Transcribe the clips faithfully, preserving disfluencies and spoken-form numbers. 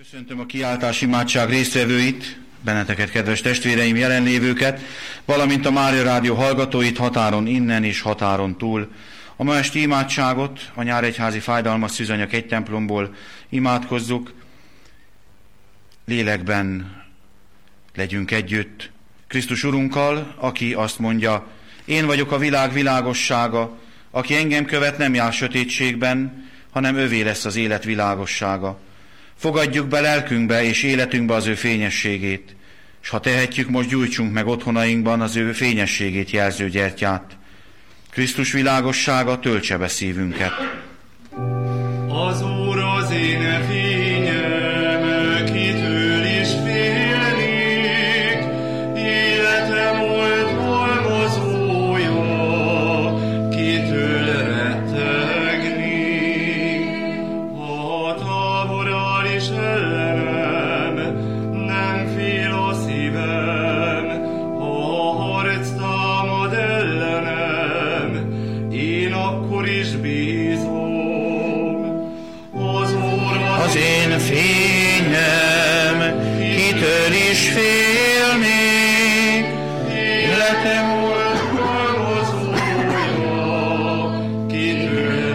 Köszöntöm a kiáltás imádság résztvevőit, benneteket, kedves testvéreim, jelenlévőket, valamint a Mária Rádió hallgatóit határon innen és határon túl. A ma esti imádságot a Nyíregyházi Fájdalmas Szűzanyak egy templomból imádkozzuk. Lélekben legyünk együtt Krisztus Urunkkal, aki azt mondja: én vagyok a világ világossága, aki engem követ, nem jár sötétségben, hanem övé lesz az élet világossága. Fogadjuk be lelkünkbe és életünkbe az ő fényességét, és ha tehetjük, most gyújtsunk meg otthonainkban az ő fényességét jelző gyertyát. Krisztus világossága töltse be szívünket. Az Úr az én fényem, kitől is félnék, életem oltalmazója, kitől rettegnék. Ha távolra is ellenem, nem fél a szívem, ha harc támad ellenem, én akkor is bízom. Az én fényem, kitől is félnék, életem oltalmazója, kitől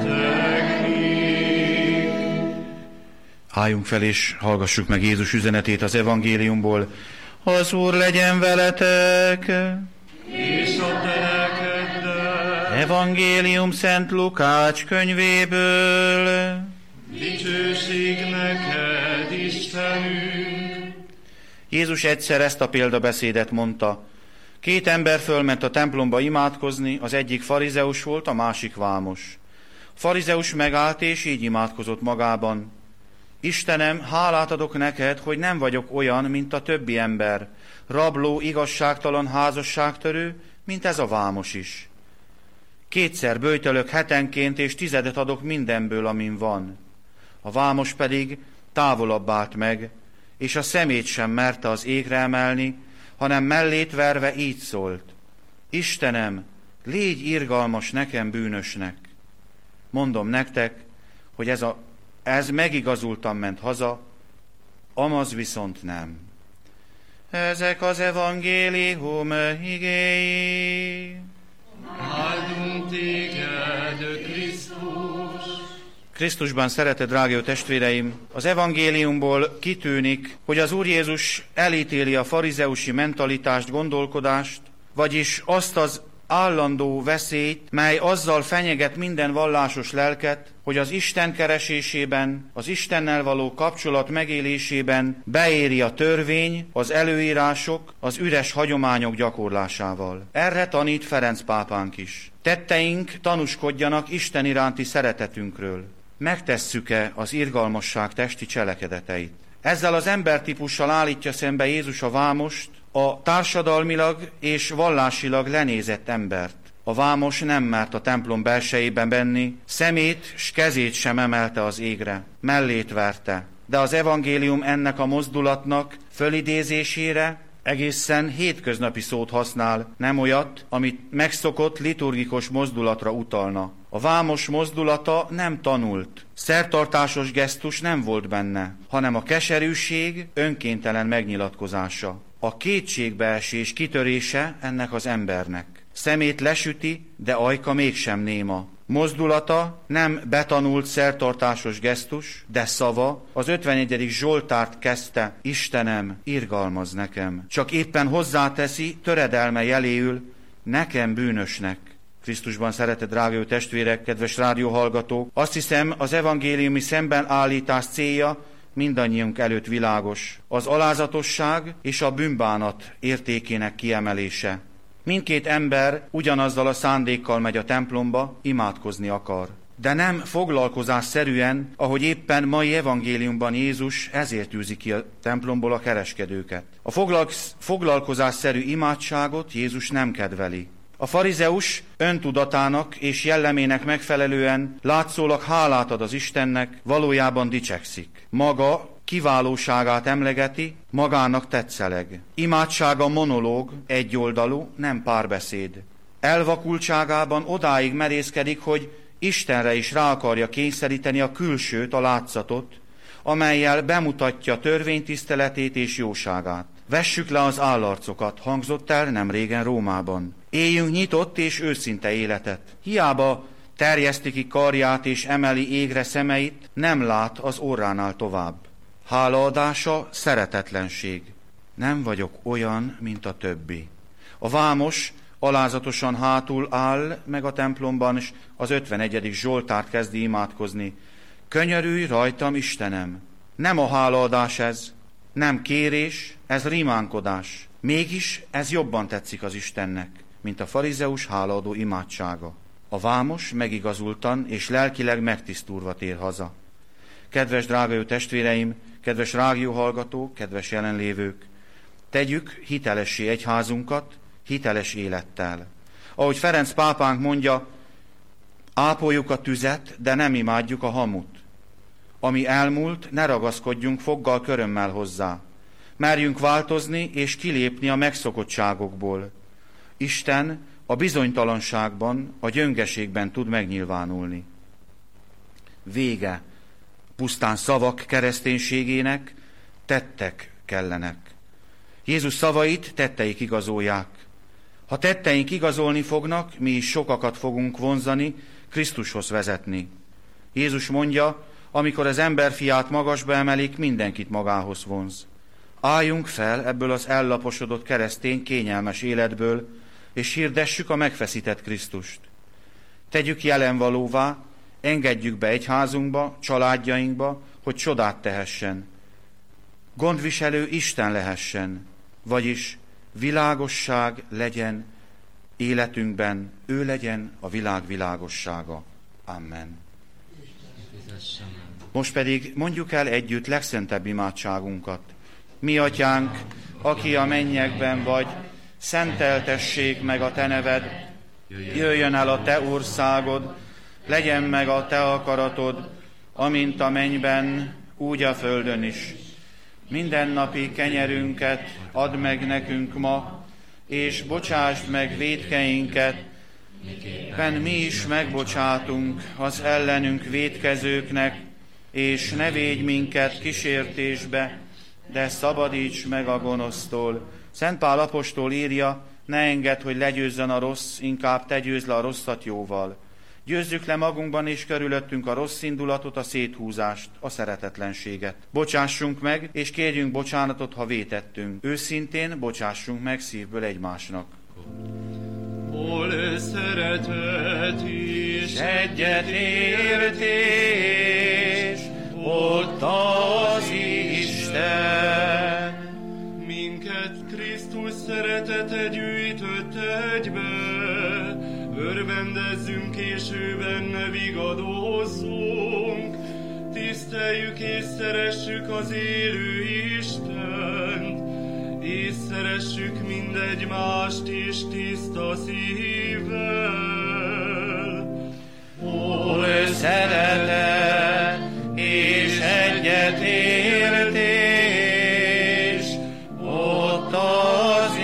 rettegnék. Álljunk fel és hallgassuk meg Jézus üzenetét az evangéliumból. Az Úr legyen veletek! És a te lelkeddel. Evangélium Szent Lukács könyvéből. Dicsőség neked, Istenünk! Jézus egyszer ezt a példabeszédet mondta. Két ember fölment a templomba imádkozni, az egyik farizeus volt, a másik vámos. A farizeus megállt és így imádkozott magában: Istenem, hálát adok neked, hogy nem vagyok olyan, mint a többi ember, rabló, igazságtalan, házasságtörő, mint ez a vámos is. Kétszer böjtölök hetenként, és tizedet adok mindenből, amin van. A vámos pedig távolabb állt meg, és a szemét sem merte az égre emelni, hanem mellét verve így szólt: Istenem, légy irgalmas nekem, bűnösnek. Mondom nektek, hogy ez, a, ez megigazultan ment haza, amaz viszont nem. Ezek az evangélium igéi. Áldunk téged, Krisztus! Krisztusban szeretett drága testvéreim, az evangéliumból kitűnik, hogy az Úr Jézus elítéli a farizeusi mentalitást, gondolkodást, vagyis azt az állandó veszélyt, mely azzal fenyeget minden vallásos lelket, hogy az Isten keresésében, az Istennel való kapcsolat megélésében beéri a törvény, az előírások, az üres hagyományok gyakorlásával. Erre tanít Ferenc pápánk is. Tetteink tanúskodjanak Isten iránti szeretetünkről. Megtesszük-e az irgalmasság testi cselekedeteit? Ezzel az embertípussal állítja szembe Jézus a vámost, a társadalmilag és vallásilag lenézett embert. A vámos nem mert a templom belsejében benni, szemét s kezét sem emelte az égre, mellét verte. De az evangélium ennek a mozdulatnak fölidézésére egészen hétköznapi szót használ, nem olyat, amit megszokott liturgikus mozdulatra utalna. A vámos mozdulata nem tanult, szertartásos gesztus nem volt benne, hanem a keserűség önkéntelen megnyilatkozása. A kétségbeesés kitörése ennek az embernek. Szemét lesüti, de ajka mégsem néma. Mozdulata nem betanult szertartásos gesztus, de szava. Az ötvenegyedik Zsoltárt kezdte: Istenem, irgalmazz nekem. Csak éppen hozzáteszi töredelme jeléül: nekem, bűnösnek. Krisztusban szeretett drága testvérek, kedves rádióhallgatók, azt hiszem, az evangéliumi szembenállítás célja mindannyiunk előtt világos. Az alázatosság és a bűnbánat értékének kiemelése. Mindkét ember ugyanazzal a szándékkal megy a templomba, imádkozni akar. De nem foglalkozásszerűen, ahogy éppen mai evangéliumban Jézus ezért űzi ki a templomból a kereskedőket. A foglalkozásszerű imádságot Jézus nem kedveli. A farizeus öntudatának és jellemének megfelelően látszólag hálát ad az Istennek, valójában dicsekszik. Maga kiválóságát emlegeti, magának tetszeleg. Imádsága monológ, egyoldalú, nem párbeszéd. Elvakultságában odáig merészkedik, hogy Istenre is rá akarja kényszeríteni a külsőt, a látszatot, amellyel bemutatja törvénytiszteletét és jóságát. Vessük le az állarcokat, hangzott el nem régen Rómában. Éljünk nyitott és őszinte életet. Hiába terjeszti ki karját és emeli égre szemeit, nem lát az orránál tovább. Hálaadása szeretetlenség. Nem vagyok olyan, mint a többi. A vámos alázatosan hátul áll meg a templomban, és az ötvenegyedik Zsoltárt kezdi imádkozni. Könyörülj rajtam, Istenem! Nem a hálaadás ez, nem kérés, ez rimánkodás. Mégis ez jobban tetszik az Istennek, mint a farizeus hálaadó imádsága. A vámos megigazultan és lelkileg megtisztulva tér haza. Kedves drága jó testvéreim, kedves rádióhallgatók, kedves jelenlévők, tegyük hitelessé egyházunkat, hiteles élettel. Ahogy Ferenc pápánk mondja, ápoljuk a tüzet, de nem imádjuk a hamut. Ami elmúlt, ne ragaszkodjunk foggal körömmel hozzá. Merjünk változni és kilépni a megszokottságokból. Isten a bizonytalanságban, a gyöngeségben tud megnyilvánulni. Vége pusztán szavak kereszténységének, tettek kellenek. Jézus szavait tetteik igazolják. Ha tetteink igazolni fognak, mi is sokakat fogunk vonzani, Krisztushoz vezetni. Jézus mondja, amikor az emberfiát magasba emelik, mindenkit magához vonz. Álljunk fel ebből az ellaposodott keresztény kényelmes életből, és hirdessük a megfeszített Krisztust. Tegyük jelenvalóvá, engedjük be egyházunkba, családjainkba, hogy csodát tehessen. Gondviselő Isten lehessen, vagyis világosság legyen életünkben, ő legyen a világ világossága. Amen. Most pedig mondjuk el együtt legszentebb imádságunkat. Mi atyánk, aki a mennyekben vagy, szenteltessék meg a te neved, jöjjön el a te országod, legyen meg a te akaratod, amint a mennyben, úgy a földön is. Mindennapi kenyerünket add meg nekünk ma, és bocsásd meg vétkeinket, miképpen mi is megbocsátunk az ellenünk vétkezőknek, és ne védj minket kísértésbe, de szabadíts meg a gonosztól. Szent Pál apostol írja, ne engedd, hogy legyőzzön a rossz, inkább te győzd le a rosszat jóval. Győzzük le magunkban és körülöttünk a rossz indulatot, a széthúzást, a szeretetlenséget. Bocsássunk meg, és kérjünk bocsánatot, ha vétettünk. Őszintén bocsássunk meg szívből egymásnak. Hol szeretet és egyetértés, ott az Isten. Minket Krisztus szeretete gyűjtött egybe, örvendezzünk és ő benne vigadozzunk, tiszteljük és szeressük az élő Istent, és szeressük mindegymást is tiszta szívvel. Hol szeretet és egyetértés, ott az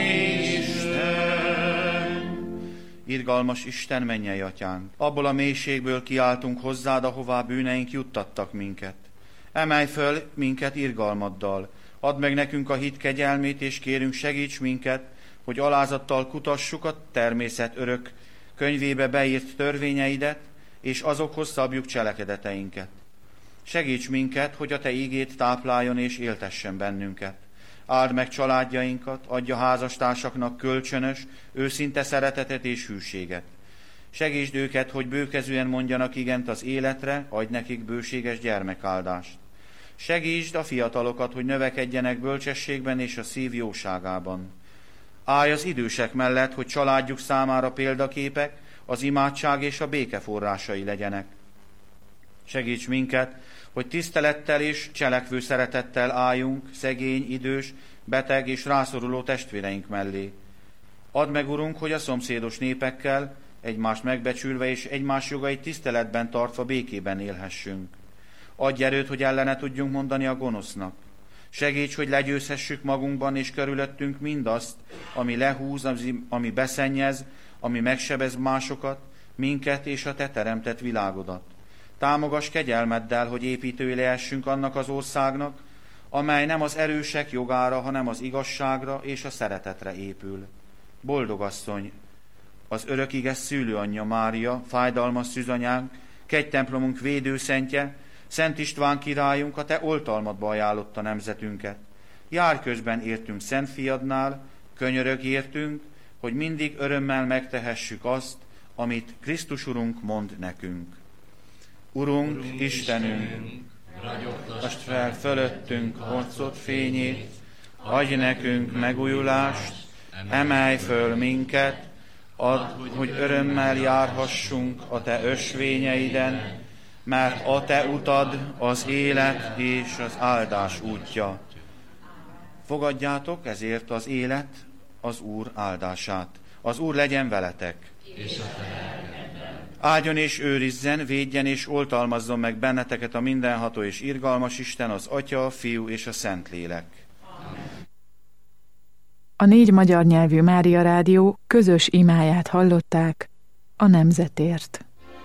Isten. Irgalmas Isten, mennyei atyánk, abból a mélységből kiáltunk hozzád, ahová bűneink juttattak minket. Emelj föl minket irgalmaddal, add meg nekünk a hit kegyelmét, és kérünk, segíts minket, hogy alázattal kutassuk a természet örök könyvébe beírt törvényeidet, és azokhoz szabjuk cselekedeteinket. Segíts minket, hogy a te ígét tápláljon és éltessen bennünket. Áld meg családjainkat, adja házastársaknak kölcsönös, őszinte szeretetet és hűséget. Segítsd őket, hogy bőkezűen mondjanak igent az életre, adj nekik bőséges gyermekáldást. Segítsd a fiatalokat, hogy növekedjenek bölcsességben és a szív jóságában. Állj az idősek mellett, hogy családjuk számára példaképek, az imádság és a béke forrásai legyenek. Segíts minket, hogy tisztelettel és cselekvő szeretettel álljunk szegény, idős, beteg és rászoruló testvéreink mellé. Add meg, Urunk, hogy a szomszédos népekkel, egymást megbecsülve és egymás jogait tiszteletben tartva békében élhessünk. Adj erőt, hogy ellene tudjunk mondani a gonosznak. Segíts, hogy legyőzhessük magunkban és körülöttünk mindazt, ami lehúz, ami beszennyez, ami megsebez másokat, minket és a te teremtett világodat. Támogass kegyelmeddel, hogy építői lehessünk annak az országnak, amely nem az erősek jogára, hanem az igazságra és a szeretetre épül. Boldog asszony, az örökiges szülőanyja Mária, fájdalmas szűzanyánk, kegytemplomunk védőszentje, Szent István királyunk, a te oltalmadba ajánlotta nemzetünket. Járj közben értünk Szent Fiadnál, könyörög értünk, hogy mindig örömmel megtehessük azt, amit Krisztus Urunk mond nekünk. Urunk, Urunk Istenünk, ragyogtasd fel fölöttünk arcod fényét, adj nekünk megújulást, emelj föl minket, add, hogy örömmel járhassunk a te ösvényeiden, mert a te utad az élet és az áldás útja. Fogadjátok ezért az élet, az Úr áldását. Az Úr legyen veletek. Áldjon és őrizzen, védjen és oltalmazzon meg benneteket a mindenható és irgalmas Isten, az Atya, a Fiú és a Szentlélek. A négy magyar nyelvű Mária Rádió közös imáját hallották a nemzetért.